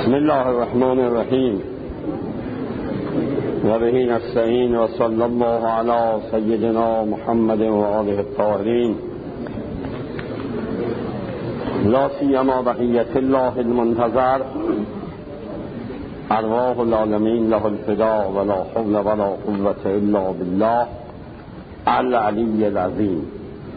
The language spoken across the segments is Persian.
بسم الله الرحمن الرحیم و به نستعین و صلی الله علی سیدنا محمد و آله الطاهرین لا سیما بقیت الله المنتظر ارواح العالمین له الفداء ولا حول ولا قوة الا بالله العلی العظیم.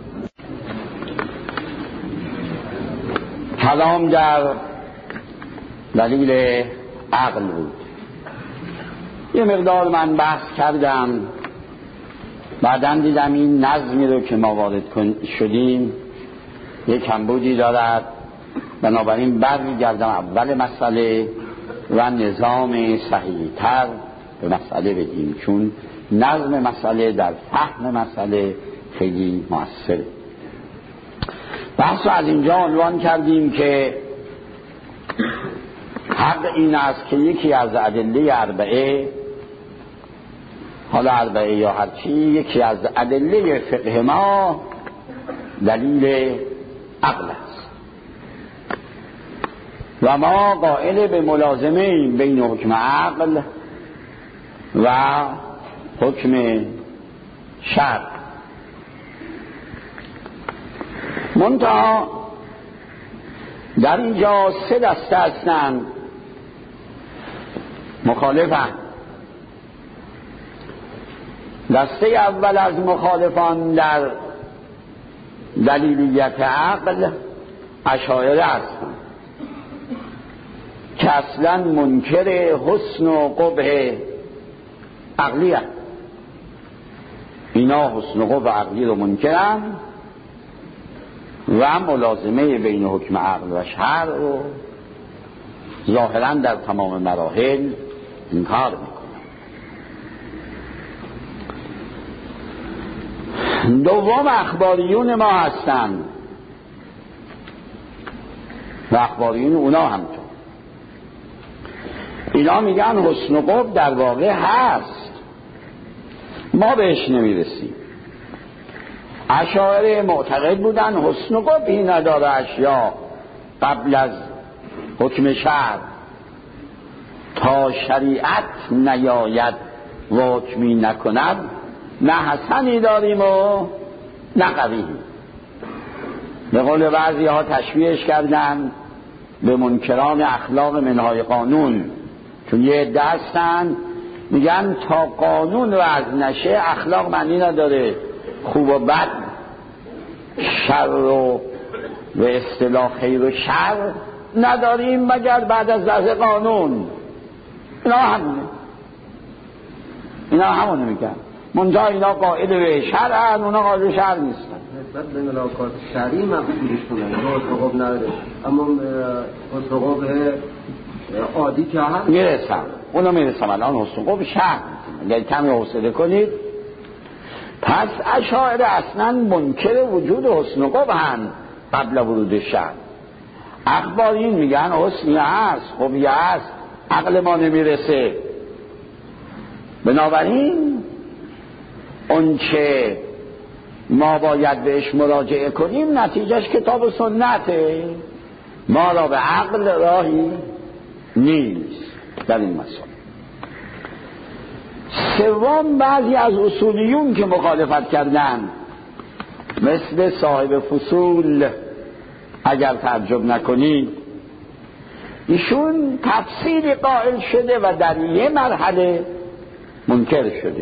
کلام در دلیل عقل بود. یه مقدار من بحث کردم، بعداً دیدم این نظمی رو که ما وارد شدیم یک کمبودی دارد، بنابراین برمیگردم اول مسئله و نظام صحیح‌تر به مسئله بدیم، چون نظم مسئله در فهم مسئله خیلی مؤثره. بحث رو از اینجا عنوان کردیم که حق این است که یکی از ادله اربعه، حالا اربعه یا هرچی، یکی از ادله فقه ما دلیل عقل است و ما قائل به ملازمه بین حکم عقل و حکم شرع. منتها در اینجا سه دسته هستند مخالفن. دسته اول از مخالفان در دلیلیت عقل اشاعره هستند که اصلا منکر حسن و قبح عقلی هستند. اینا حسن و قبح عقلی رو منکرن و ملازمه بین حکم عقل و شرع رو ظاهرا در تمام مراحل انکار میکنن. دوم اخباریون ما هستند و اخباریون اونا همچون اینا میگن حسن و قبح در واقع هست، ما بهش نمیرسیم. اشاعره معتقد بودن حسن و قبحی نداره اشیا قبل از حکم شرع، تا شریعت نیاید و حکمی نکند نه حسنی داریم و نه قبیحی. به قول بعضی ها تشبیهش کردن به منکران اخلاق منهای قانون، چون یه عده هستن میگن تا قانون وضع نشه اخلاق معنی نداره، خوب و بد، شر و به اصطلاح خیر و شر نداریم مگر بعد از وضع قانون. اینا همونه میگن، منجا اینا قائل به شرعن، اونا قائل به شرع نیستن. نسبت به ملاکات شرعی مقصودشونه حسن قبح نداره، اما حسن قبح عادی که هست میرسم اونو میرسم. الان حسن قبح شرع اگر کمی حوصله کنید. پس اشاعره اصلا منکر وجود حسن قبح هستند قبل ورود شرع. اخبارین میگن حسنی هست، قبحی هست، عقل ما نمیرسه. بنابراین اون چه ما باید بهش مراجعه کنیم نتیجهش کتاب و سنته، ما را به عقل راهی نیست در این مسئله. سوم بعضی از اصولیون که مخالفت کردن مثل صاحب فصول، اگر تعجب نکنید ایشون تفصیل قائل شده و در یه مرحله منکر شده،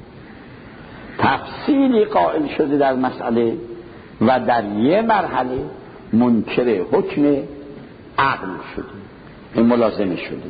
تفصیلی قائل شده در مسئله و در یه مرحله منکر حکم عقل شده، این ملازمه شده.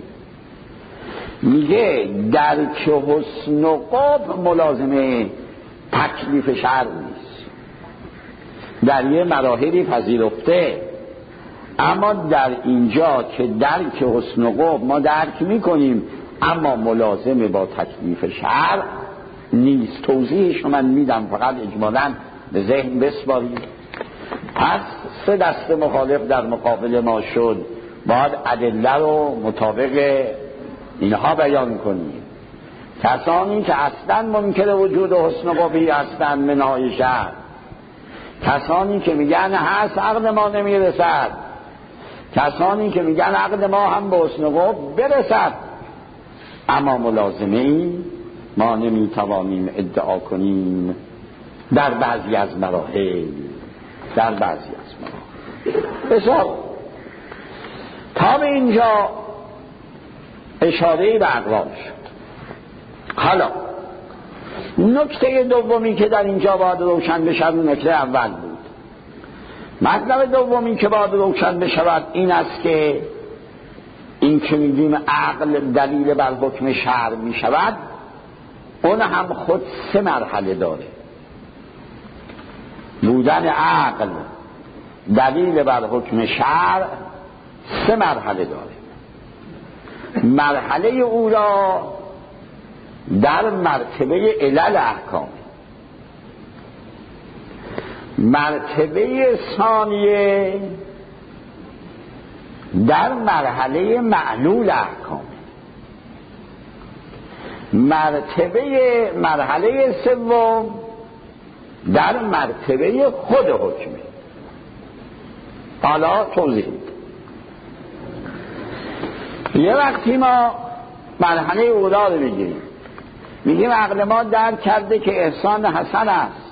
میگه درک حسن و قبح ملازمه تکلیف شرع نیست، در یه مراحلی پذیرفته، اما در اینجا که درک حسن و قبح ما درک میکنیم اما ملازمه با تکلیف شرع نیست. توضیحش من میدم، فقط اجمالاً به ذهن بسپارید. پس سه دسته مخالف در مقابل ما شد، باید ادله رو مطابق اینها بیان کنیم. کسانی که اصلا منکر وجود حسن و قبحی هستند منهای شرع، کسانی که میگن هست عقل ما نمیرسد، کسانی که میگن عقل ما هم به حسن قب برسد، اما ملازمه این ما نمیتوانیم ادعا کنیم در بعضی از مراحل. بسیار تا به اینجا اشاره به اقوال شد. حالا نکته دومی که در اینجا باید روشن بشود نکته اول بود. مطلب دومی که باید روشن بشود این است که این که میگیم عقل دلیل بر حکم شرع میشود، اون هم خود 3 مرحله داره. بودن عقل دلیل بر حکم شرع 3 مرحله داره. مرحله اولا در مرتبه علل احکام، مرتبه ثانیه در مرحله معلول احکام، مرحله سوم در مرتبه خود حکمه. حالا توضیح یه وقتی ما مرحله اولا رو میگیم عقل ما درک کرده که احسان حسن است،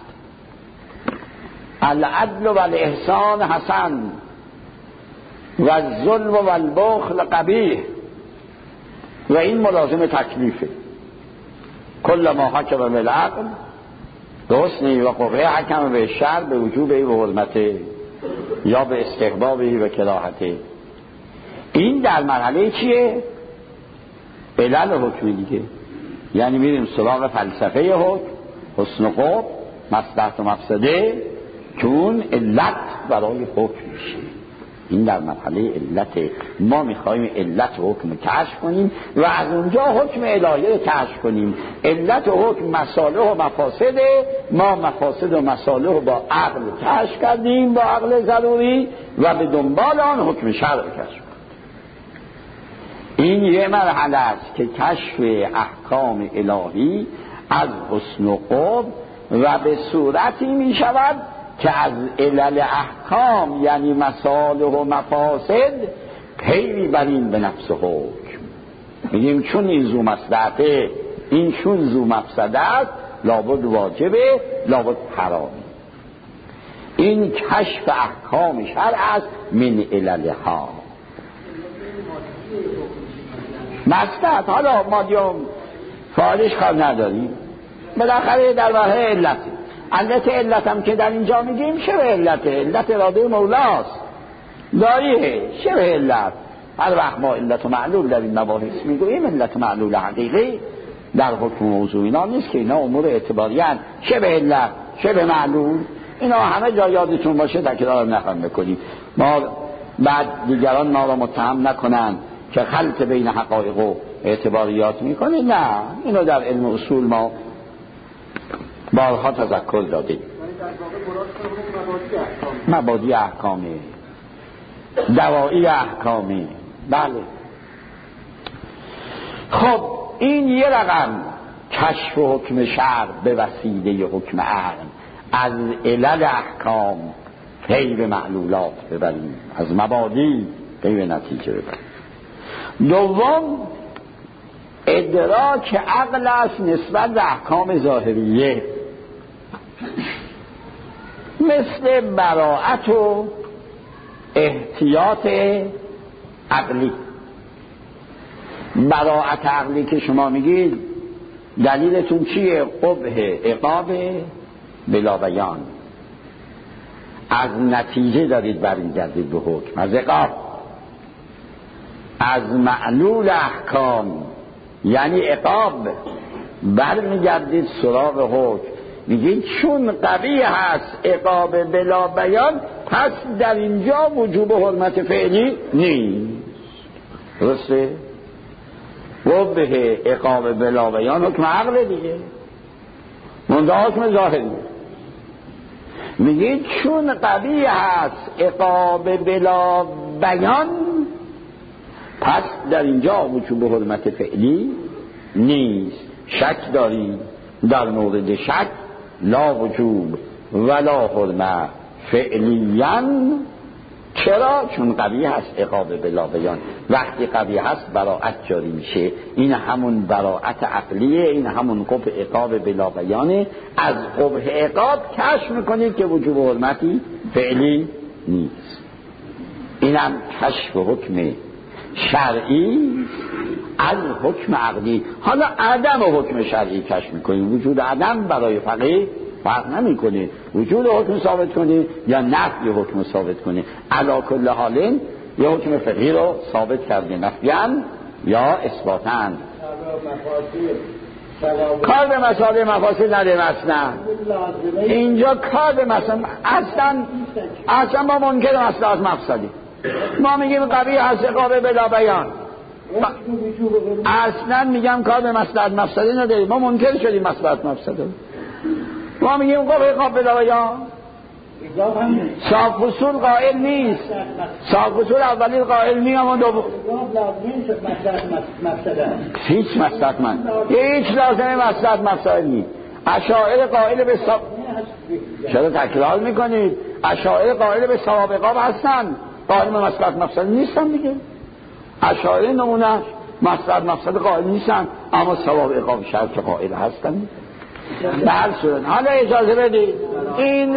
العدل و الاحسان حسن و الظلم و البخل قبیح، و این ملازم تکلیفه. کل ما حکم بالعقل حسنی و قبحه حکم به شر به وجوبه و حرمته یا به استحبابه و کراهته. این در مرحله چیه؟ علل حکم دیگه. یعنی میریم سراغ فلسفه حکم، حسن و قبح، مصلحت و مفسده، که اون علت برای حکم میشه. این در مرحله علت. ما میخوایم علت حکم کشف کنیم و از اونجا حکم الهی رو کشف کنیم. علت حکم مصالح و مفاسده، ما مفاسد و مصالح رو با عقل کشف کردیم، با عقل ضروری، و به دنبال آن حکم شرع کشف کنیم. این یه مرحله است که کشف احکام الهی از حسن و قبح و به صورتی می شود که از علل احکام یعنی مصالح و مفاسد پیوی بریم به نفس حکم. میگیم چون این زو مصلحته، این چون زو مفسده است، لابد واجبه، لابد حرامه. این کشف احکام شرع است من عللها. مصلحت حالا مادیوم فعالش کار نداریم، بالاخره در واقع علت هم که در اینجا میگیم شبه علت اراده مولاست، داریه شبه علت. هر وقت ما علت و معلول در این مباحث میگوییم، علت و معلول حقیقی در حکم موضوع اینا نیست که اینا امور اعتباریان. شبه علت، شبه معلول، اینا همه جا یادتون باشه، تکرار نخواهیم بکنیم. ما بعد دیگران ما را متهم نکنن که خلط بین حقایق و اعتباریات میکنه. نه، اینو در علم اصول ما بارها تذکر دادیم. مبادی احکامی، دوایی احکامی. بله. خب این یه رقم کشف حکم شرع به وسیله حکم عقل، از علل احکام پی به معلولات ببریم، از مبادی پی به نتیجه ببریم. دوم ادراک عقل است نسبت به احکام ظاهریه، مثل براءت و احتیاط عقلی. براءت عقلی که شما میگید دلیلتون چیه؟ قبح عقاب بلا بیان. از نتیجه دارید برمیگردید به حکم، از عقاب، از معلول احکام یعنی عقاب برمیگردید سراغ حکم. میگید چون قوی هست عقاب بلا بیان، پس در اینجا وجوب حرمت فعلی نیست. درسته؟ و به عقاب بلا بیان حکم عقل دیگه، منده حکم ظاهری. میگید چون قوی هست عقاب بلا بیان، پس در اینجا وجوب حرمت فعلی نیست. شک داری در مورد شک، لا وجوب ولا حرمت فعلیاً چرا؟ چون قوی هست عقاب بلا بیان. وقتی قوی هست براءت جاری میشه. این همون براءت عقلیه، این همون قبح عقاب بلا بیانه. از قبح عقاب کشف میکنید که وجوب حرمتی فعلی نیست. اینم کشف حکم شرعی از حکم عقلی. حالا عدم حکم شرعی کشف میکنید. وجود عدم برای فقیه فرق نمیکنه، وجود حکم ثابت کنه یا نفی حکم ثابت کنه. علی کل حال یه حکم فقهی رو ثابت کرده، نفیان یا اثباتن. کار به مسائل مفاسد نداره. اصلا اینجا کار به مسائل اصلا ما منکر مصلحت مفسدی. ما میگیم قوی هست عقاب بلا بیان، اصلا میگم کار به مصلحت مفسدی نداره. ما منکر شدیم مصلحت مفسده. ما میگیم قبح عقاب بلا بیان. صاحب اصول قائل نیست. صاحب اصول اولی قائل نیست، اما دوم هیچ مصلحت من هیچ لازمه مصلحت مفسد نیست. اشاعره قائل به چرا تکرار میکنید؟ اشاعره قائل به ثواب عقاب هستن، قائل به مصلحت مفسد نیستن دیگه. اشاعره نمونه مصلحت مفسد قائل نیستن، اما ثواب عقاب شرط قائل هستن. به هر صورت حالا اجازه بدید این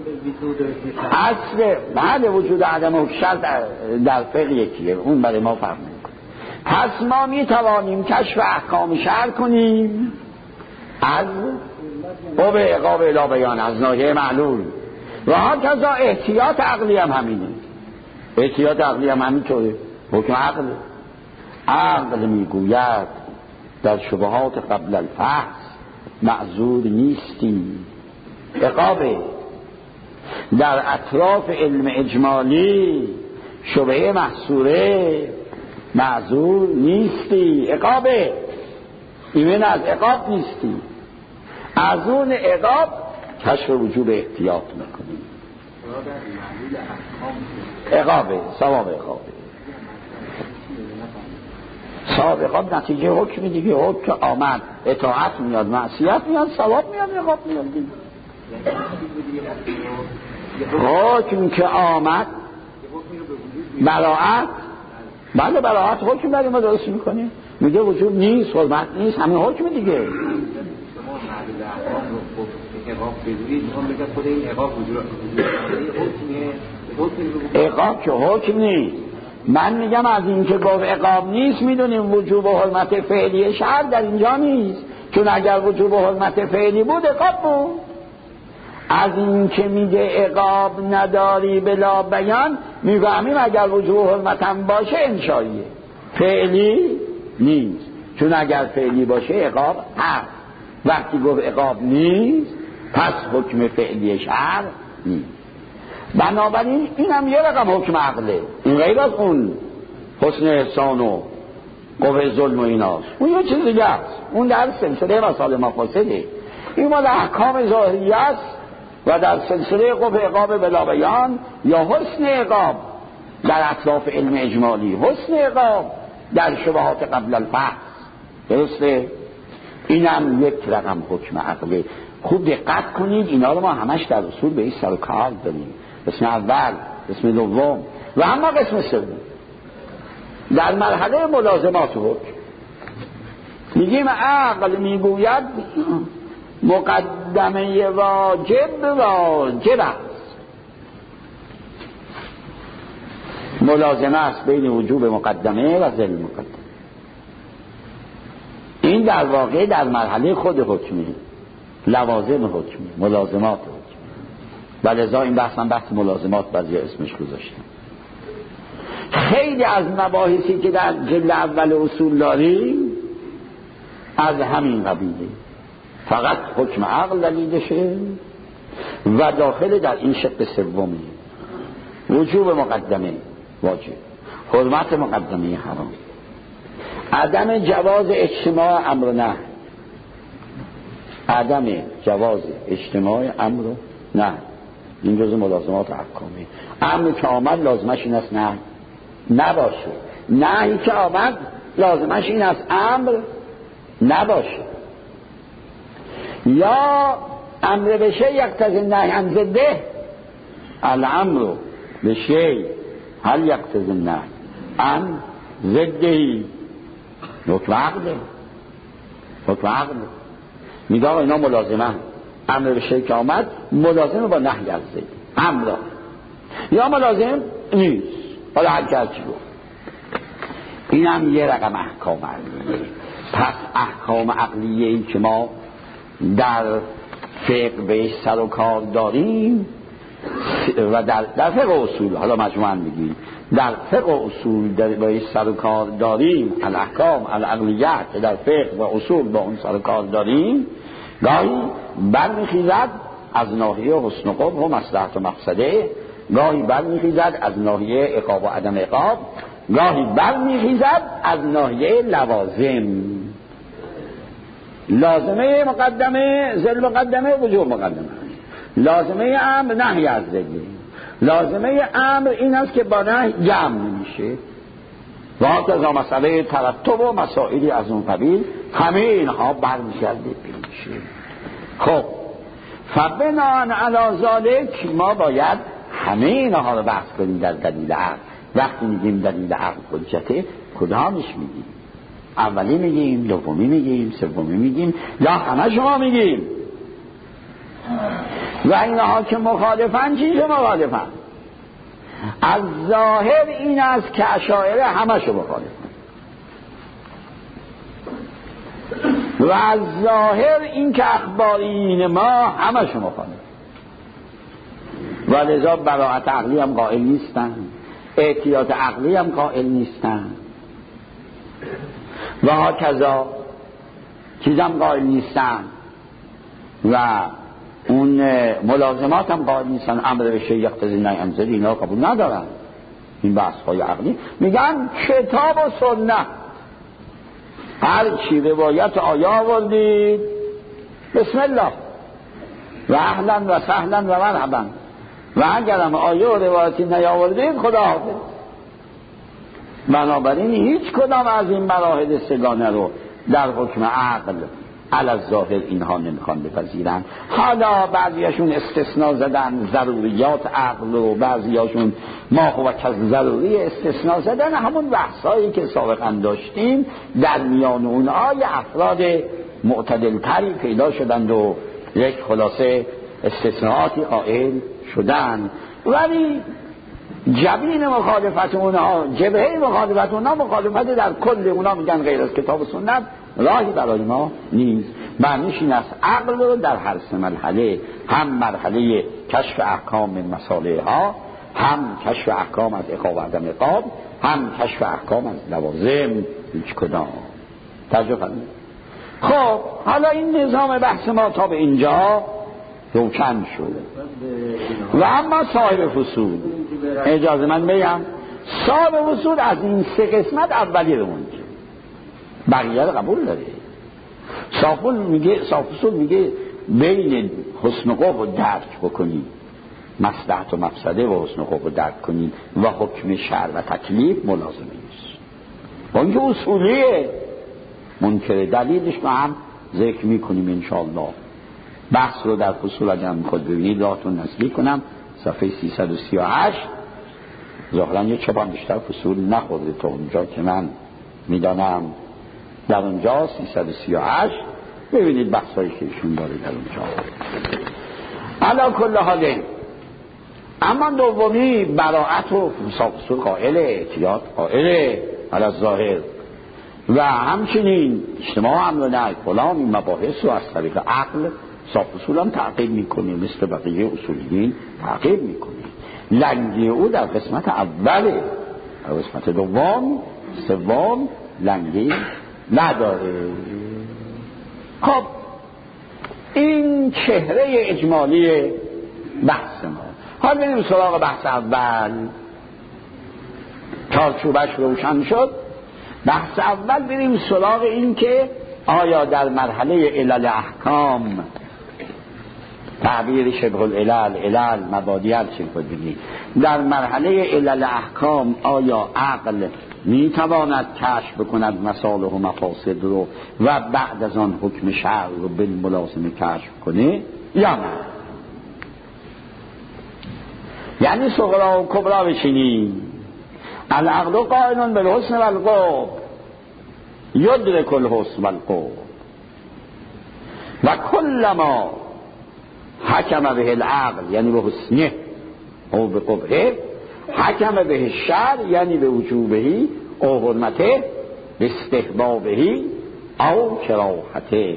اصل بعد وجود عدم شرط در فقه یکیه، اون برای ما فرق نمیکنه. پس ما میتوانیم کشف احکام شرع کنیم از قبح عقاب الی بیان، از ناحیه معلول. و هکذا احتیاط عقلی هم همینه. احتیاط عقلی هم همینطوره. حکم عقل میگوید در شبهات قبل الفحص معذور نیستی. عقابه در اطراف علم اجمالی شبهه محصوره معذور نیستی. عقابه ایمن از عقاب نیستی. از اون عقاب کشف وجوب احتیاط میکنی. عقابه ثواب عقابه ثواب عقاب نتیجه حکم دیگه. حکم آمد اطاعت میاد، معصیت میاد، ثواب میاد، عقاب میاد دیگه. حکم که آمد براءت، بله براءت حکم برای ما درست میکنه، میگه وجود نیست، حرمت نیست، همین حکم دیگه. عقاب که حکم نیست. من میگم از این که گفت عقاب نیست میدونیم وجوب و حرمت فعلی شرع در اینجا نیست، چون اگر وجوب و حرمت فعلی بود عقاب بود. از این که میگه عقاب نداری بلا بیان میفهمیم اگر وجوب و حرمت هم باشه انشاییه، فعلی نیست. چون اگر فعلی باشه عقاب هست. وقتی گفت عقاب نیست پس حکم فعلی شرع نیست. بنابراین این هم یه رقم حکم عقله، این غیر از اون حسن احسان و قبح ظلم و ایناست، اون یه چیز دیگه است، اون در سلسله مسائل مفاسده. این مال احکام ظاهریه است و در سلسله قبح عقاب بلا بیان یا حسن عقاب در اطراف علم اجمالی، حسن عقاب در شبهات قبل الفحص. درسته؟ اینم یک رقم حکم عقله. خوب دقت کنید، اینا رو ما همش در اصول به این سر و کار داریم. قسم اول، قسم دوم و اما قسم سوم در مرحله ملازمات حکم میگیم عقل میگوید مقدمه واجب است. ملازمه است بین وجوب مقدمه و ضمن مقدمه. این در واقع در مرحله خود حکمی، لوازم حکمی، ملازمات حکمی. ولذا این بحث هم بحث ملازمات بعضی اسمش گذاشتم. خیلی از مباحثی که در جلد اول اصول داریم از همین قبیله، فقط حکم عقل دلیلشه و داخل در این شق سومی وجوب مقدمه واجب، حرمت مقدمه حرام، عدم جواز اجتماع امر و نهی، عدم جواز اجتماع امر و نهی. این جزء ملازمات احکامی. امر که آمد لازمش این است نه نباشه، نهی که آمد لازمش این است امر نباشه. یا امر به شیء یقتضی النهی عن ضده، الامر به شیء هل یقتضی النهی ان ضدی حکم عقله. حکم عقله میگه آقا اینا ملازمه، امر به شیء که آمد ملازمه با نهی از ضد امر، یا ملازم نیست. حالا هر چی گفت اینم یه رقم احکام عقلیه. پس احکام عقلیه ای که ما در فقه بهش سر و کار داریم و در فقه اصول، حالا مجموعاً میگیم در فقه اصول بهش سر و کار داریم، الاحکام العقلیه که در فقه و اصول با اون سر و کار داریم، گاهی برمیخیزد از ناحیه حسن و قبح و مصلحت و مفسده، گاهی برمیخیزد از ناحیه عقاب و عدم عقاب، گاهی برمیخیزد از ناحیه لوازم. لازمه مقدمه ذل مقدمه وجوب مقدمه، لازمه امر نهی از ذل، لازمه امر این است که با نهی جمع میشه و هکذا مسئله ترتب و مسائلی از اون قبیل، همه اینها برمیگرده پیشه. خب فبناء علی ذلک ما باید همه اینها رو بحث کنیم در دلیل عقل. وقتی میگیم دلیل عقل حجته، کدامش میگیم؟ اولی میگیم، دومی میگیم، سومی میگیم، یا همه شما میگیم؟ و اینها که مخالفن چیز مخالفن؟ از ظاهر این است که اشاعره همه شو مخالفن و از ظاهر این که اخبارین ما همه شو مخالفن و لذا براءت عقلی هم قائل نیستن، احتیاط عقلی هم قائل نیستن و هکذا چیز هم قائل نیستن و اون ملازمات هم قائل نیستن. امر به شیء یقتضی النهی عن ضد اینا قبول ندارن. این بحث های عقلی میگن کتاب و سنت هر چی روایت آیا آوردید بسم الله و اهلا و سهلا و مرحبا، و اگرم آیه و روایتی نیاوردید خدا حافظ. بنابراین هیچ کدام از این مراحل سگانه رو در حکم عقل علی الظاهر اینها نمیخوان بپذیرن. حالا بعضیاشون استثناء زدن ضروریات عقل و بعضیاشون ما و کز ضروری استثناء زدن. همون بحثایی که سابقا داشتیم در میان اونها یه افراد معتدلتری پیدا شدند و یک خلاصه استثناءاتی قائل شدن، ولی جبین مخالفت اونها، جبهه مخالفت اونها مخالفت در کل اونها میگن غیر از کتاب و سنت راهی برای ما نیست. معنیش این است عقل رو در هر سه مرحله، هم مرحله کشف احکام من مصالح ها، هم کشف احکام از عقاب و عدم عقاب، هم کشف احکام از لوازم، هیچ کدام. توجه فرمایید. خب حالا این نظام بحث ما تا به اینجا روشن شده و اما صاحب فصول، اجازه من بگم صاحب فصول از این سه قسمت اولی رو منجه، بقیه رو قبول داره. صاحب فصول میگه بین حسن و قبح رو درک بکنی، مصلحت و مفسده و حسن و قبح رو درک کنی و حکم شرع و تکلیف ملازمه نیست. با اینکه اصولیه منکر دلیلش رو هم ذکر میکنیم انشاءالله. بحث رو در فصول اگر میخواد ببینید راهتون نزدیک کنم صفحه 338. ظاهرا یه چبان بیشتر فصول نخورده تا اونجا که من میدانم، در اونجا 338 ببینید بحث هایی که ایشون داره در اونجا. علا کل حاله اما دومی براعت و فصول قائله، احتیاط قائله علی الظاهر و همچنین اجتماع امر و نهی فلان این مباحث رو از طریق عقل صاحب اصول هم تعقیب میکنه، مثل بقیه اصولیین تعقیب میکنه. لنگی او در قسمت اوله، در قسمت دوم سوم لنگی نداره. خب این چهره اجمالی بحث ما. حالا بریم سراغ بحث اول. چارچوبش روشن شد. بحث اول بریم سراغ این که آیا در مرحله علل احکام، تعبیر شبه العلل مبادی هر چی خود بگید، در مرحله علل احکام آیا عقل میتواند کشف بکند مصالح و مفاسد رو و بعد از آن حکم شرع رو بالملازمه کشف کنه یا نه؟ یعنی صغرا و کبرا بشینیم العقل قائل بالحسن والقبح یدرک الحسن والقبح و کلما حکم به العقل یعنی به حسنه او به قبحه حکم به الشرع یعنی به وجوبه او حرمته به استحبابه او کراهته.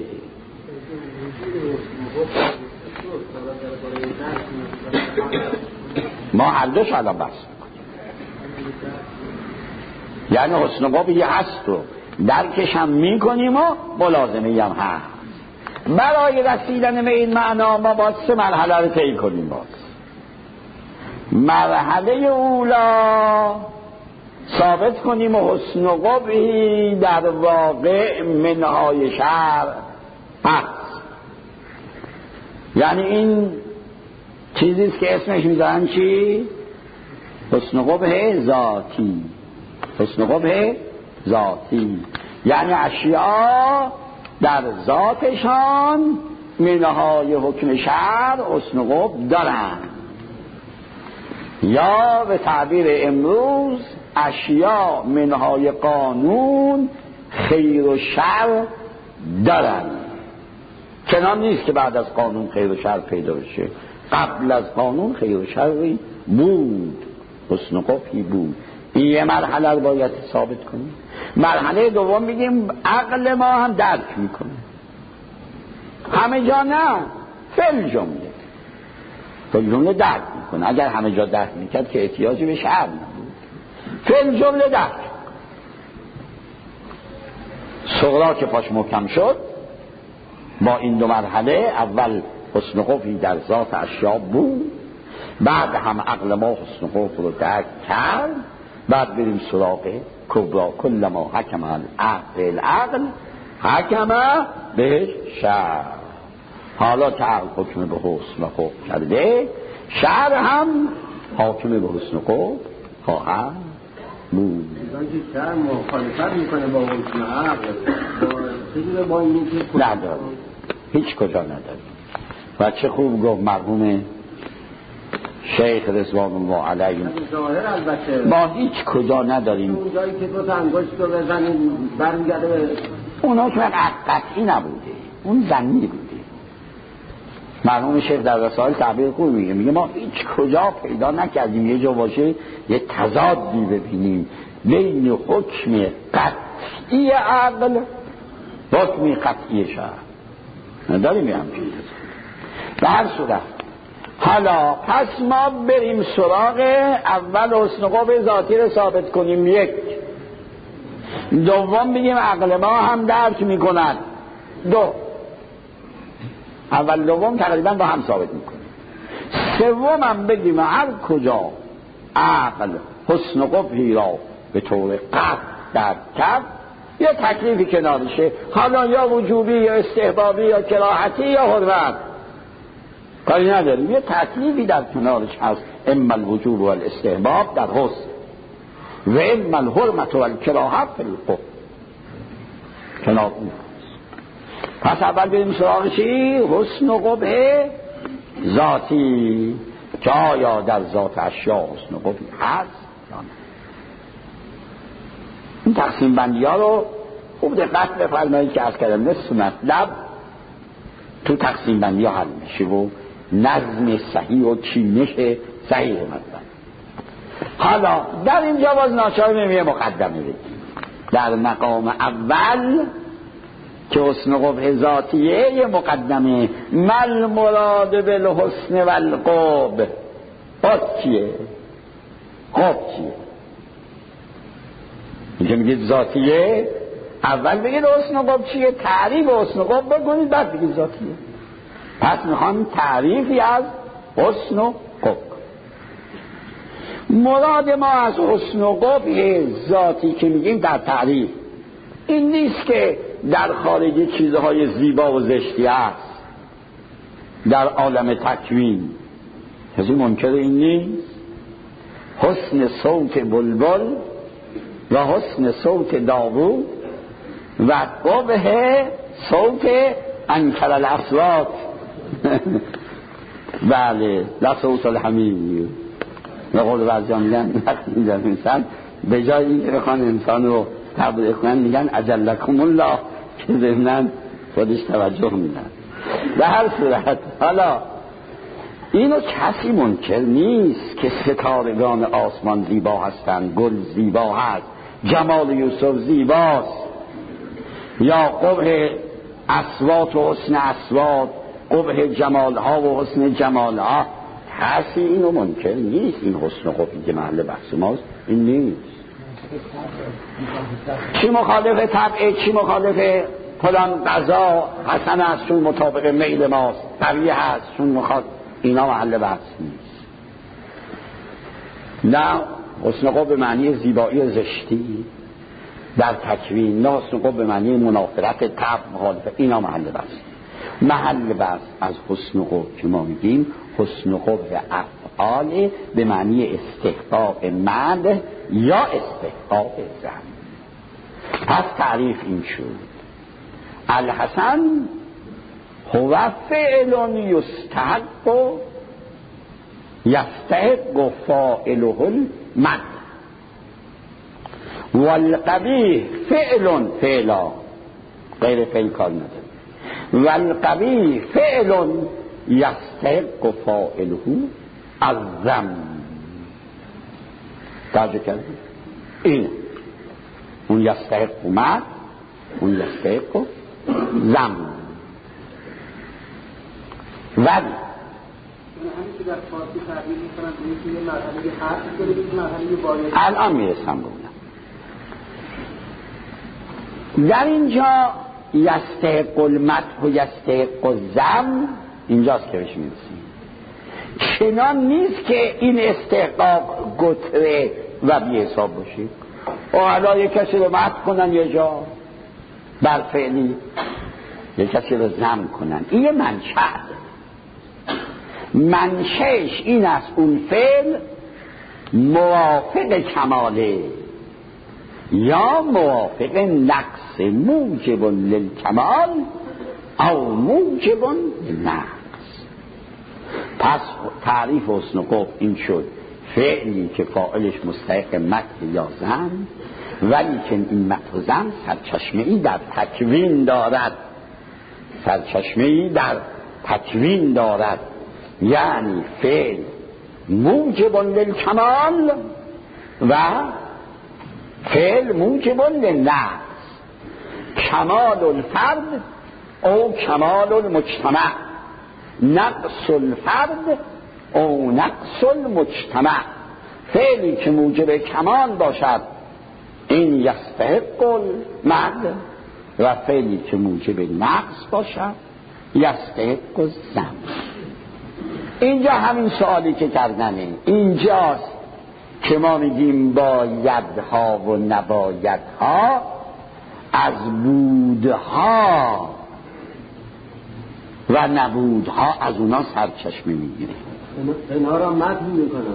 ما هر دوش الان بحث میکنیم، یعنی حسن قبحی هست و درکش هم میکنیم و ملازمه هم هست. برای رسیدن به این معنا ما باید 3 مرحله رو طی کنیم. باز مرحله اولا ثابت کنیم و حسن قبحی در واقع منهای شرع هست، یعنی این چیزیست که اسمش میذارن چی؟ حسن قبح ذاتی. حسن قبح ذاتی یعنی اشیاء در ذاتشان منهای حکم شرع حسن قبح دارن، یا به تعبیر امروز اشیاء منهای قانون خیر و شر دارن. چنان نیست که بعد از قانون خیر و شر پیدا بشه، قبل از قانون خیر و شری بود، حسن قبحی بود. این یه مرحله رو باید ثابت کنیم. مرحله دوم میگیم عقل ما هم درک میکنه، همه جا نه، فل جمله درک میکنه. اگر همه جا درک میکرد که احتیاجی به شرع نبود. فل جمله درک. صغرا که پاش محکم شد با این 2 مرحله، اول حسن قبحی در ذات اشیاء بود، بعد هم عقل ما حسن قبح رو درک کرد، بعد بریم سراغ کبرا کل ما حکم العقل حکم به شرع. حالا که عقل حکم به حسن و قبح کرده، شرع هم حاکم به حسن و قبح خواهد بود. شرع مخالفت میکنه با حسن عقل، با این نداریم، هیچ کجا نداریم. و چه خوب گفت مرحوم شیخ رضوان الله علیه، ما هیچ کجا نداریم. اون جایی که 2 تا انگشت رو بزنیم برمیگرده، اونا که قطعی نبوده، اون ظنی بوده. مرحوم شیخ در رسائل تعبیر خوب میگه ما هیچ کجا پیدا نکردیم یه جا باشه یه تضادی ببینیم بین حکم قطعی عقل و حکم قطعی شرع. نداریم یه همچین. به هر صورت حالا پس ما بریم سراغ اول حسن قبح ذاتی رو ثابت کنیم. 1. دوم بگیم عقل ما هم درک میکند. 2. اول دوم تقریبا با هم ثابت میکنیم. 3 هم بگیم هر کجا عقل حسن قبحی را به طور قطع درک کرد یه تکلیفی کنارشه، حالا یا وجوبی یا استحبابی یا کراهتی یا حرمت، کاری نداریم، یه تکلیفی در کنارش هست، اما الوجوب و الاستحباب در حسن و اما الحرمت و الکراهت فی القبح. کنار اون پس اول بریم سراغ چی؟ حسن و قبح ذاتی، که آیا در ذات اشیاء حسن و قبحی هست یا نه. این تقسیم بندی ها رو خوب دقت بفرمایید که از کردم نصف مطلب تو تقسیم بندی ها حل میشه و نظم صحیح و چینش صحیح مطلب. حالا در اینجا باز ناچار میشه مقدمه بگیم. در مقام اول که حسن قبح ذاتیه یه مقدمه، مل مراد بالحسن والقبح. قبح چیه؟ قبح چیه؟ اینجا میگید ذاتیه، اول بگید حسن قبح چیه، تعریف حسن قبح بگید، بعد بگید ذاتیه. پس میخوام تعریفی از حسن و قبح. مراد ما از حسن و قبح ذاتی که میگیم در تعریف این نیست که در خارج چیزهای زیبا و زشتی است در عالم تکوین، کسی منکر این نیست. حسن صوت بلبل و حسن صوت داوود و قبح صوت انکر الاصوات بله لا صوت الحمید. نقول بعضیان میگن وقتی میگن به جای اینکه بخوان انسان رو تبلیغ کنن میگن اجلکم الله، که ضمناً خودش توجه میدن. به هر صورت حالا اینو کسی منکر نیست که ستارگان آسمان زیبا هستند، گل زیبا هست، جمال یوسف زیباست، یا قبح اصوات و حسن اصوات، قبح جمالها و حسن جمالها، کسی اینو منکر نیست. این حسن و قبحی که محل بحث ماست این نیست. چی مخالف طبع، چی مخالف فلان قضا حسن است چون مطابق میل ماست، قویه هست چون مخالف، اینا محل بحث نیست. نه حسن قبح به معنی زیبایی زشتی در تکوین، نه حسن قبح به معنی منافرت طبع مخالفه، اینا محل بحث. محل بحث از حسن قبح که ما میگیم حسن قبح افعال به معنی استحقاق مدح یا استحقاق ذم. پس تعریف این شد: الحسن هو فعل یستحق یستحق فاعله المدح، والقبیح فعل فعلا غیر فعل کار نداره، والقبیح فعل یستحق فاعله الذم. توجه کردید؟ این اون یستحق مدح، اون یستحق ذم. ولی همین که در فارسی تعبیر می‌کنن به یه مرحله حرف داره، یک مرحله باید. الان میرسم به اونم. در اینجا یستحق المدح و یستحق الذم اینجاست که بهش میرسیم. چنان نیست که این استحقاق گتره و بی حساب باشه. و حالا یک کسی رو مدح کنن یه جا بر فعلی، یک کسی رو ذم کنن، این یه منشأش این است اون فعل موافق کماله یا موافق نقص، موجب للکمال او موجب للنقص. پس تعریف حسن قبح این شد: فعلی که فاعلش مستحق مدح یا ذم، ولی که این مدح و ذم سرچشمه‌ای در تکوین دارد، سرچشمه‌ای در تکوین دارد، یعنی فعل موجب للکمال و فعل موجب للنقص، کمال الفرد او کمال المجتمع، نقص الفرد او نقص المجتمع. فعلی که موجب کمال باشد این یستحق المدح، و فعلی که موجب نقص باشد یستحق الذم. اینجا همین سوالی که کردنه، اینجاست که ما میگیم بایدها و نبایدها از بودها و نبودها از اونا سرچشمه میگیره. اینا را مدح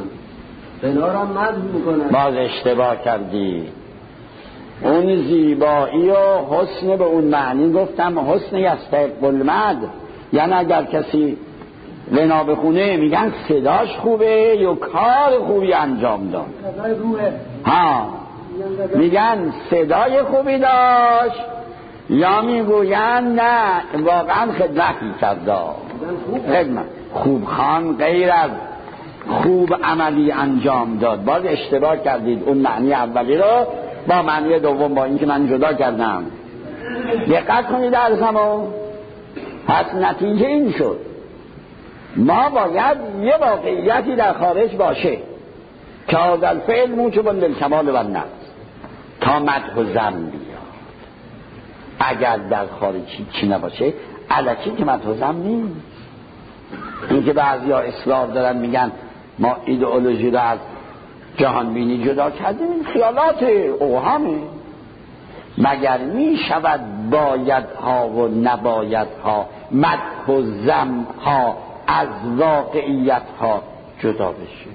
میکنن. باز اشتباه کردی. اون زیبایی و حسن به اون معنی گفتم حسن یستحق المدح، یعنی اگر کسی غنا بخونه میگن صداش خوبه یا کار خوبی انجام داد. ها میگن صدای خوبی داشت، یا میگوین نه واقعا خدمتی کرد. خدمت خوب خان غیر از خوب عملی انجام داد. باز اشتباه کردید اون معنی اولی رو با معنی دوم با اینکه من جدا کردم. دقت کنید درسمو. پس نتیجه این شد ما باید یه واقعیتی در خارج باشه که هذا الفعل موجب للکمال و النقص تا مدح و ذم بیاد. اگر در خارج چی نباشه الکی که مدح و ذم نیست. این که بعضیا اصرار دارن میگن ما ایدئولوژی رو از جهان بینی جدا کردیم، این خیالات اوهامه. مگر می شود بایدها و نبایدها، مدح و ذم ها از واقعیت ها جدا بشه؟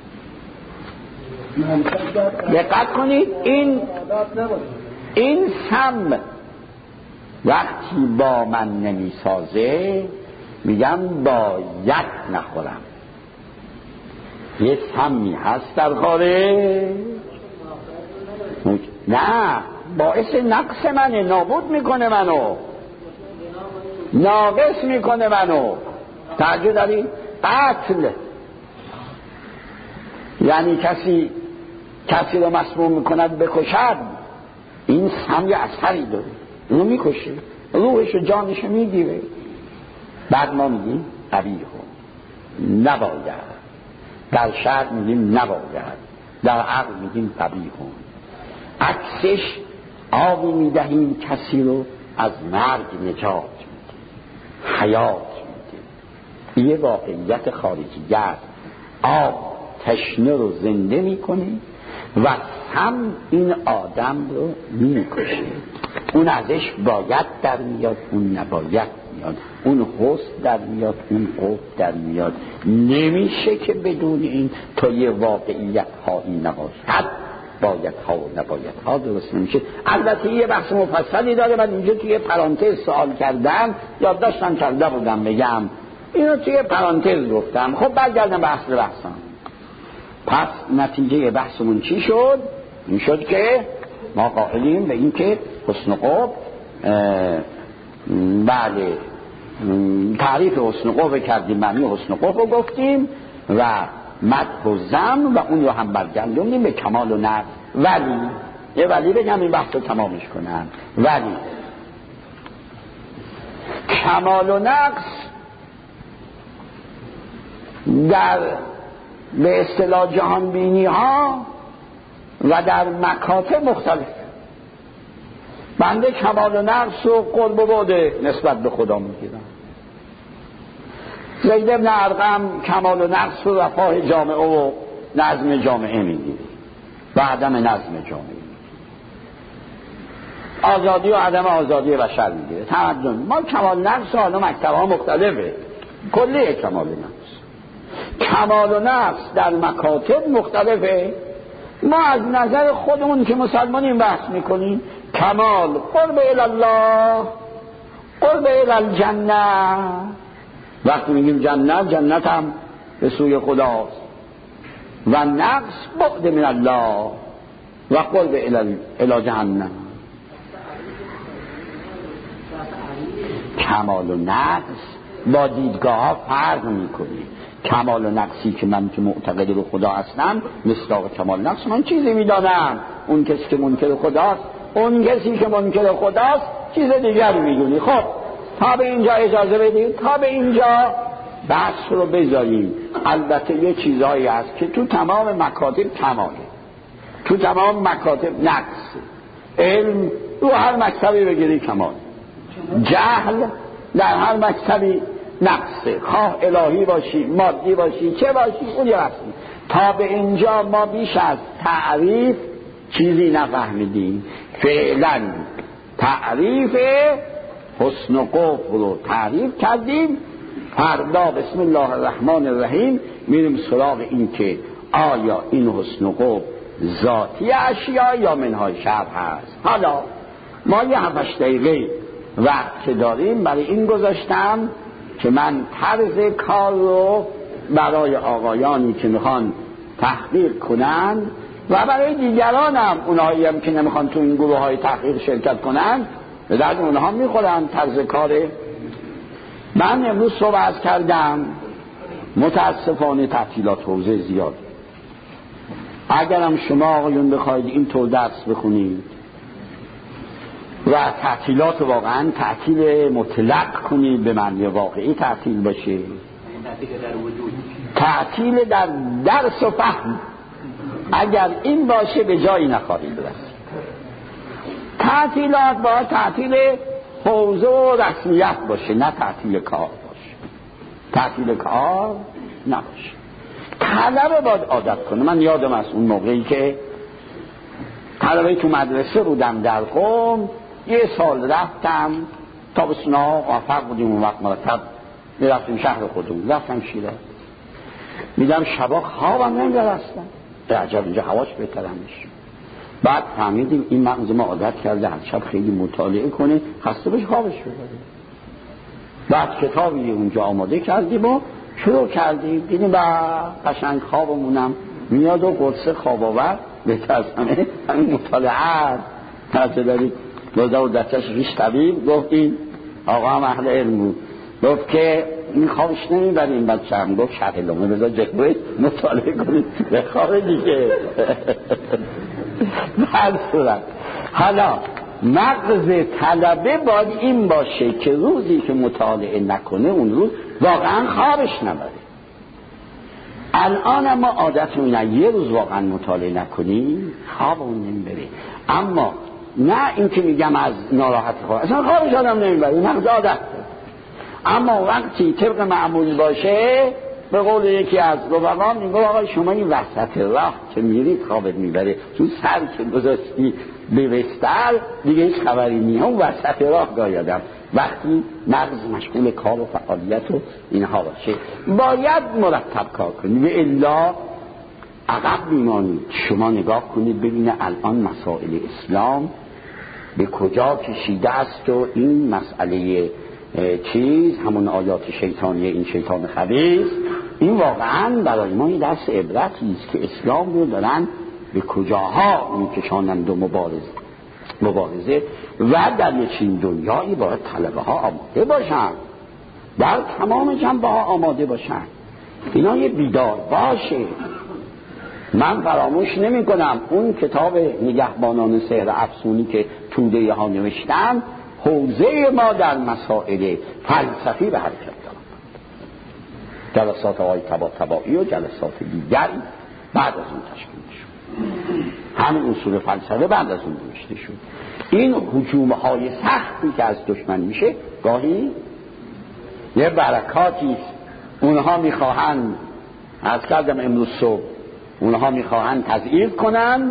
دقت کنید این سم وقتی با من نمی سازه میگم باید نخورم. یه سمی هست در خارج نه، باعث نقص منه، نابود میکنه منو، ناقص میکنه منو. توجه داری؟ قتل یعنی کسی رو مسموم میکند بکشد، این سم یه اثری داره، اونو میکشه، روحش و جانش میگیره. بعد ما میگیم قبیح نباید، در شرع میگیم نباید، در عقل میگیم قبیح. عکسش آبی میدهیم کسی رو از مرگ نجات میده، حیات میده. یه واقعیت خارجیت. آب تشنه رو زنده میکنه و هم این آدم رو میکشه. اون ازش باید در میاد، اون نباید میاد، اون حسن در میاد، اون قبح در میاد. نمیشه که بدون این تا یه واقعیت هایی نباشد باید ها و نباید ها درست نمیشه. البته یه بحث مفصلی داره، من اینجا توی پرانتز سوال کردم، یادداشتم کرده بودم بگم، اینو توی پرانتز گفتم. خب برگردم به اصل بحثم. پس نتیجه بحثمون چی شد؟ این شد که ما قائلیم به این که حسن قبح، بله، تعریف حسن قبح کردیم، معنی حسن قبح رو گفتیم و مدح و ذم و اون رو هم برگردوندیم به کمال و نقص. ولی یه ولی بگم این بحث رو تمامش کنم. ولی کمال و نقص در به اصطلاح جهان بینی ها و در مکاتب مختلف. بنده کمال و نقص و قرب و بعد نسبت به خدا میگیرم. زید بن ارقم کمال و نقص و رفاه جامعه و نظم جامعه میگیره و عدم نظم جامعه، آزادی و عدم آزادی بشر میگیره، تمدن. ما کمال نقص و حالا مکتب ها مختلفه، کلیه کمال نقص. کمال و نقص در مکاتب مختلفه. ما از نظر خودمون که مسلمانیم بحث میکنیم، کمال قرب الله، قرب الجنه. وقتی میگیم جنت، جنت هم به سوی خداست. و نقص بعد من الله و قرب الی جهنم. کمال و نقص با دیدگاه ها فرق میکنه. کمال و نقصی که من که معتقد به خدا هستم، مصداق کمال نقص من چیزی میدانم، اون کسی که منکر خداست، اون کسی که منکر خداست چیز دیگری میدونی. خب تا به اینجا اجازه بدید، تا به اینجا بحث رو بذاریم. البته یه چیزایی هست که تو تمام مکاتب کماله، تو تمام مکاتب نقص. علم رو هر مکتبی بگیری کمال، جهل در هر مکتبی نقصه، خواه الهی باشی، مادی باشی، چه باشی، اون یه بحثی. تا به اینجا ما بیش از تعریف چیزی نفهمیدیم. فعلا تعریف حسن و قبح رو تعریف کردیم. فردا بسم الله الرحمن الرحیم میریم سراغ این که آیا این حسن و قبح ذاتی اشیا یا منهای شرع هست. حالا ما یه 7 دقیقه وقت که داریم برای این گذاشتم که من طرز کار رو برای آقایانی که میخوان تحقیق کنن و برای دیگرانم، اونهایی هم که نمیخوان تو این گروه های تحقیق شرکت کنن، به درد اونها میخورن طرز کار. من امروز صحبت کردم، متاسفانه تعطیلات حوزه زیاد. اگرم شما آقایون بخواید این طور درس بخونید و تعطیلات واقعا تعطیل مطلق کنید، به معنی واقعی تعطیل باشه، تعطیل در درس و فهم، اگر این باشه به جایی نخواهید رسید. تعطیلات باید تعطیل حوزه و رسمیت باشه، نه تعطیل کار باشه. تعطیل کار نباشه. طلبه باید عادت کنه. من یادم از اون موقعی که طلبه تو مدرسه بودم در قم، یه سال رفتم تابستونا موفق بودیم، اون وقت مرتب میرفتیم شهر خودمون، رفتم شیراز، میدم شبا خوابم نمیرستم، به عجب اینجا هواش بهترم میشه. بعد فهمیدیم این مغز ما عادت کرده هر شب خیلی مطالعه کنه، خسته بشه خوابش ببره. بعد کتابی اونجا آماده کردیم و شروع کردیم، دیدیم با قشنگ خوابمونم میاد و قرص خواب آور بهتر از همین مطالعه هست دارید. روزه و دستش ریش طبیب گفت این آقا هم اهل علم بود، گفت که این خوابش نمیبره این بچه هم، گفت شرح لومه بذار جلوه مطالعه کنید به خواب دیگه. بعد صورت حالا مغز طلبه باید این باشه که روزی که مطالعه نکنه اون روز واقعا خوابش نبره. الان ما عادتمون اینه یه روز واقعا مطالعه نکنیم خوابمون نمیبره، اما نه این که میگم از ناراحت خواب، اصلا خوابش آدم نمیبره، این مغز عادت. اما وقتی طبق معمول باشه به قول یکی از رفقام میگه آقا شما این وسط راه که میرید خوابت میبره، تو سر که گذاشتی به وستر دیگه هیچ خبری نیست، اون وسط راه گایدم وقتی مغز مشغول کار و فعالیت و اینها باشه باید مرتب کار کنید و الا عقب میمانید. شما نگاه کنید ببینه الان مسائل اسلام به کجا کشیده است و این مسئله چیز همون آیات شیطانیه، این شیطان خبیث، این واقعا برای ما این درس عبرتی است که اسلام رو دارن به کجاها میکشانند و مبارزه و در یه دنیایی باید طلبه ها آماده باشن، در تمام جنبه ها آماده باشن، اینا یه بیدار باشه. من فراموش نمی کنم اون کتاب نگهبانان سحر افسونی که توده ها نوشتن حوزه ما در مسائل فلسفی به حرکت دارم، جلسات های تبایی و جلسات دیگری بعد از اون تشکیل شد، همین اصول فلسفه بعد از اون نوشته شد. این هجوم های سختی که از دشمن میشه گاهی یه برکاتی است. اونها میخواهند، از کردم امروز صبح، اونها میخواهند تضعیف کنند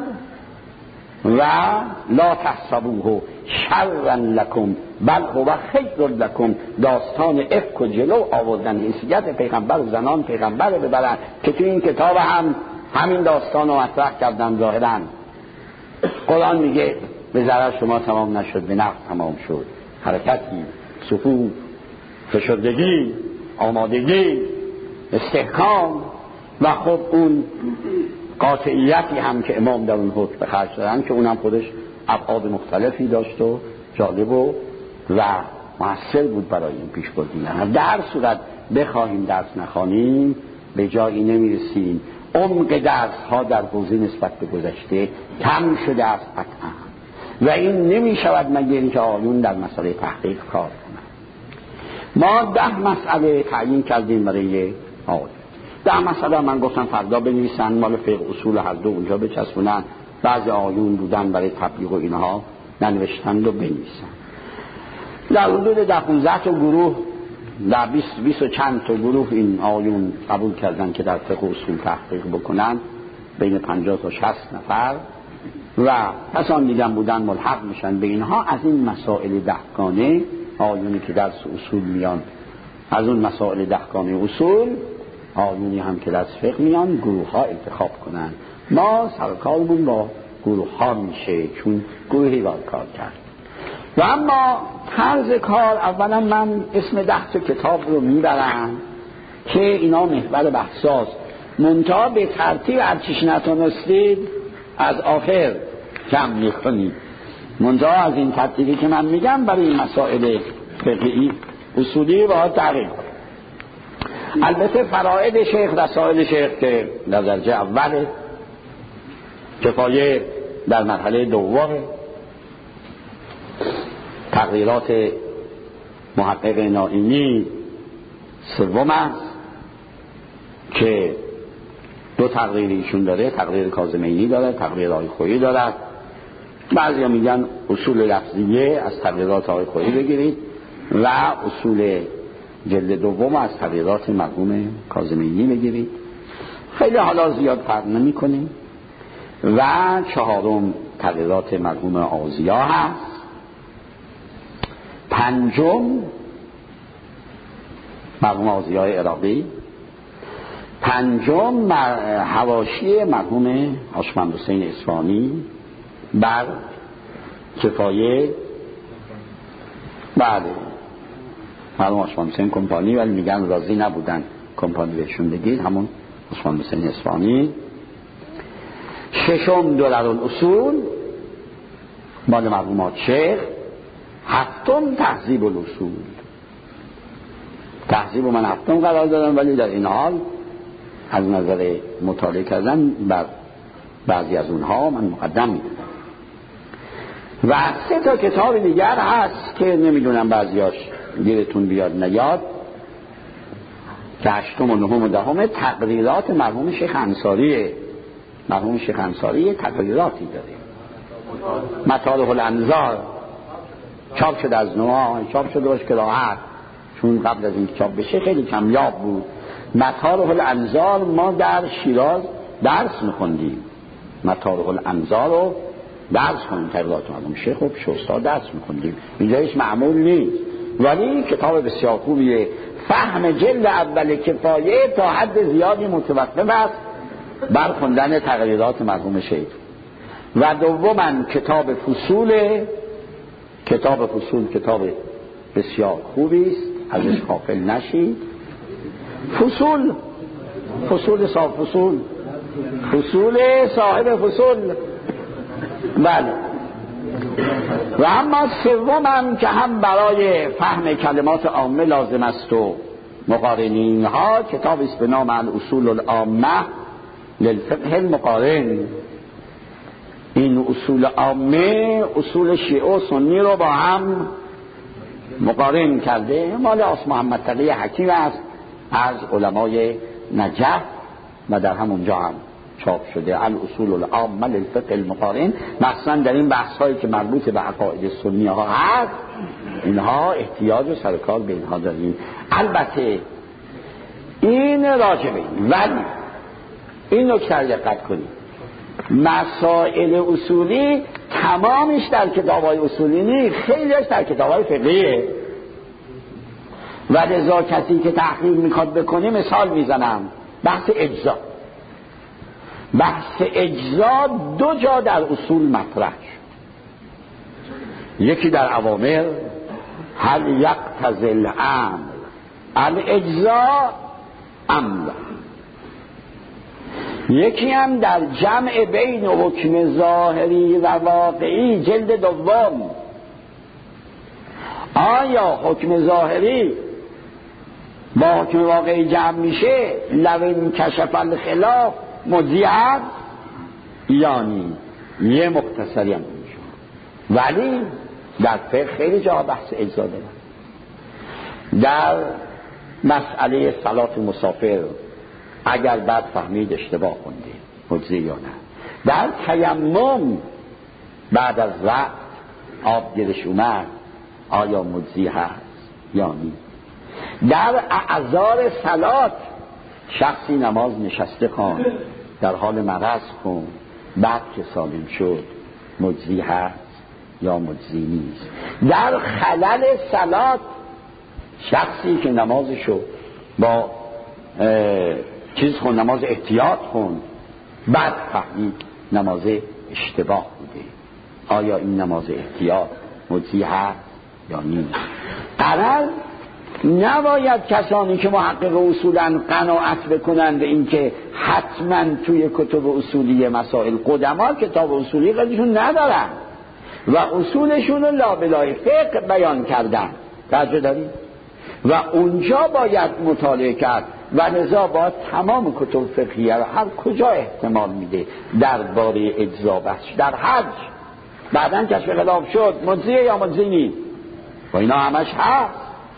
و لا تحسبوه شرا لکم بل هو خیر لکم، داستان افک و جلو آوردن حیثیت پیغمبر و زنان پیغمبر ببرن که تو این کتاب هم همین داستان رو مطرح کردن. ظاهرا قرآن میگه به ضرر شما تمام نشد به نفع تمام شد، حرکتی، صفوف، فشردگی، آمادگی، استحکام و خب اون قاطعیتی هم که امام در اون حکم به خرج دادن که اونم خودش ابعاد مختلفی داشت و جالب و مؤثر بود برای این پیش بردن. در صورت بخواهیم درس نخوانیم به جایی نمیرسیم. عمق درس ها در حوزه نسبت به گذشته کم شده است قطعا و این نمی شود مگر اینکه آیون در مسئله تحقیق کار کنند. ما 10 مسئله تعیین کردیم برای آیون. 10 مسئله من گفتم فردا بنویسن، مال فقه اصول هر دو اونجا بچسبونن، بعضی آیون بودن برای تبلیغ و اینها ننوشتند و بنویسن. در حدود 10-15 تا گروه، در 20 و چند تا گروه این آیون قبول کردن که در فقه اصول تحقیق بکنن، بین 50 تا 60 نفر و کسان دیگر بودن ملحق میشن به اینها. از این مسائل 10گانه آیونی که درس اصول میان، از اون مسائل 10گانه اصول آیونی هم که درس فقه میان، گروه ها انتخاب کنن. ما سرکارمون با گروه ها میشه چون گروهی باید کار کرد. و اما طرز کار، اولا من اسم 10 تا کتاب رو میبرم که اینا محور بحثاست، منتها به ترتیب هرچیش نتونستید از آخر جمع میکنید، منتها از این ترتیبی که من میگم برای این مسائل فقهی اصولی باید تحقیق. البته فرائد شیخ، رسائل شیخ که در درجه اول، کفایه در مرحله دوم، تقریرات محقق نائینی سوم است که 2 تقریر ایشون داره، تقریر کاظمینی داره، تقریر آقای خویی داره. بعضیا میگن اصول لفظیه از تقریرات آقای خویی بگیرید و اصول جلد دوم از تقریرات مرحوم کاظمینی بگیرید. خیلی حالا زیاد فرق نمی کنیم. و 4م تقریرات مرحوم آزیا هست. 5م مرحوم آزیای عراقی. 5م حواشی مرحوم هاشم حسین اصفهانی بر کفایه. بله مرحوم هاشم حسین کمپانی، ولی میگن راضی نبودن کمپانی بهشون بگید، همون هاشم حسین اصفهانی. ششم درالاصول مال مرحوم شیخ، هفتم تهذیب الاصول. تهذیب من هفتم قرار دادم، ولی در این حال از نظر مطالعه کردن بر بعضی از اونها من مقدم میدونم. و 3 کتاب دیگر هست که نمیدونم بعضیاش گیرتون بیاد نیاد، که 8م و 9م و 10م تقریرات مرحوم شیخ انصاریه. مرحوم شیخ انصاری تقریراتی داره، مطالب الانظار چاپ شده از نوع، چاپ شده باش که راحت، چون قبل از این چاپ بشه خیلی کمیاب بود. مطالب الانظار ما در شیراز درس میخوندیم، مطالب الانظار رو درس کنیم، تقریرات مرحوم شیخ رو شستا درس میخوندیم، اینجا هیچ معمول نیست، ولی کتاب بسیار خوبیه. فهم جلد اول کفایه تا حد زیادی متوقف است بر خوندن تقریرات مرحوم شیخ. و دوما کتاب فصول، کتاب فصول کتاب بسیار خوبی است، ازش غافل نشید. فصول صاحب فصول. بله. و اما سومم که هم برای فهم کلمات عامه لازم است و مقارنین ها، کتاب است به نام الاصول العامه للفقه المقارن. این اصول عامه اصول شیعه و سنی رو با هم مقارن کرده، مال آس محمد تقی حکیم است از علمای نجف و در همونجا هم چاپ شده، الاصول العامه للفقه المقارن. مثلا در این بحث هایی که مربوط به عقاید سنی ها هست، اینها احتیاج و سرکار به اینها داریم. البته این راجبه، ولی این نکته رو دقت کنید، مسائل اصولی تمامش در کتاب‌های اصولی نیست، خیلیش در کتاب‌های فقهیه. و لذا کسی که تحقیق میخواد بکنه، مثال میزنم، بحث اجزا. بحث اجزا 2 جا در اصول مطرح شد، یکی در اوامر، هل یقتضی الامر الاجزا امر، یکی هم در جمع بین حکم ظاهری و واقعی جلد دوم. آیا حکم ظاهری با حکم واقعی جمع میشه لو انکشف الخلاف مذیع یا نی؟ یه مختصری هم میشه، ولی در فقه خیلی جا بحث اجزا دارن. در مسئله صلات مسافر اگر بعد فهمید اشتباه خونده مجزی یا نه. در تیمم بعد از وقت آب گیرش اومد آیا مجزی هست یا نی. در اعذار صلات شخصی نماز نشسته خواند، در حال مرض خوند، بعد که سالم شد مجزی هست یا مجزی نیست. در خلل صلات شخصی که نمازشو با چیز خوند، نماز احتیاط خوند، بعد فهمید نماز اشتباه بوده، آیا این نماز احتیاط مجزی هست یا نیست؟ قرار نباید کسانی که محقق اصولن قناعت بکنن به این که حتما توی کتب اصولی مسائل قدما کتاب اصولی قدرشون ندارن و اصولشون رو لابلای فقه بیان کردن، توجه دارید؟ و اونجا باید مطالعه کرد و لذا باید تمام کتب فقهیه رو هر کجا احتمال میده درباره اجزا بحث. در حج بعداً کشف خلاف شد مجزیه یا مجزی نیست و اینا همش هست.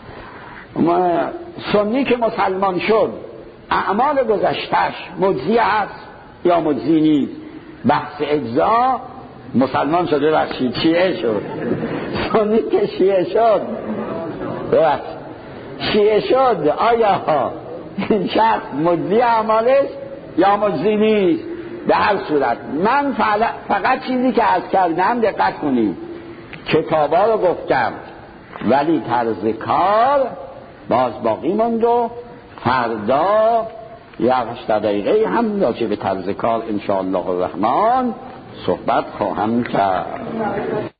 سنی که مسلمان شد اعمال گذشتش مجزی هست یا مجزی نیست. بحث اجزا مسلمان شده بخشید شیعه شد، سنی که شیعه شد شیعه شد، آیا این شخص مجزی اعمالش یا مجزی نیست؟ به هر صورت من فقط چیزی که عرض کردم دقت کنید، کتابا رو گفتم ولی طرز کار باز باقی موند و فردا یا 8 دقیقه هم راجع به طرز کار ان شاء الله الرحمن صحبت خواهم کرد.